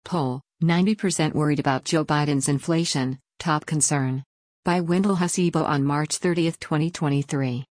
Poll, 90% worried about Joe Biden's inflation, top concern. By Wendell Hasebo on March 30, 2023.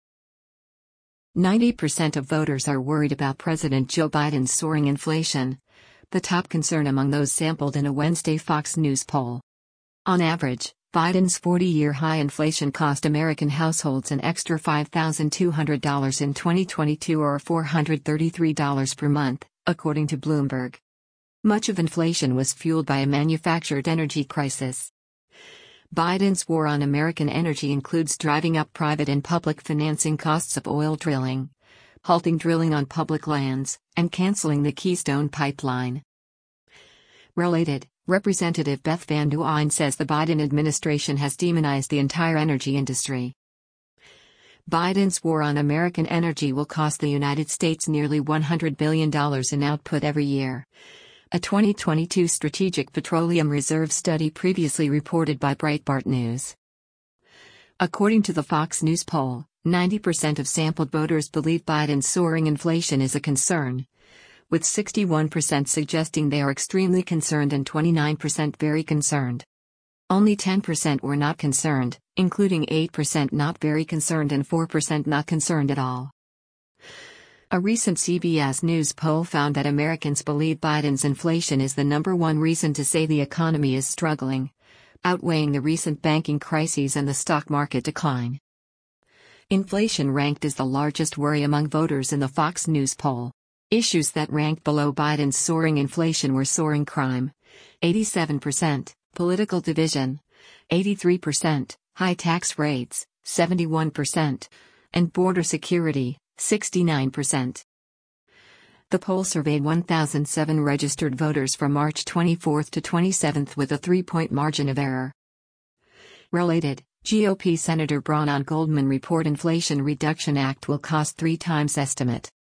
90% of voters are worried about President Joe Biden's soaring inflation, the top concern among those sampled in a Wednesday Fox News poll. On average, Biden's 40-year high inflation cost American households an extra $5,200 in 2022 or $433 per month, according to Bloomberg. Much of inflation was fueled by a manufactured energy crisis. Biden's war on American energy includes driving up private and public financing costs of oil drilling, halting drilling on public lands, and canceling the Keystone Pipeline. Related, Representative Beth Van Duyne says the Biden administration has demonized the entire energy industry. Biden's war on American energy will cost the United States nearly $100 billion in output every year. A 2022 Strategic Petroleum Reserve study previously reported by Breitbart News. According to the Fox News poll, 90% of sampled voters believe Biden's soaring inflation is a concern, with 61% suggesting they are extremely concerned and 29% very concerned. Only 10% were not concerned, including 8% not very concerned and 4% not concerned at all. A recent CBS News poll found that Americans believe Biden's inflation is the number one reason to say the economy is struggling, outweighing the recent banking crises and the stock market decline. Inflation ranked as the largest worry among voters in the Fox News poll. Issues that ranked below Biden's soaring inflation were soaring crime, 87%, political division, 83%, high tax rates, 71%, and border security, 69%. The poll surveyed 1,007 registered voters from March 24 to 27 with a 3-point margin of error. Related, GOP Senator Braun on Goldman report Inflation Reduction Act will cost 3 times estimate.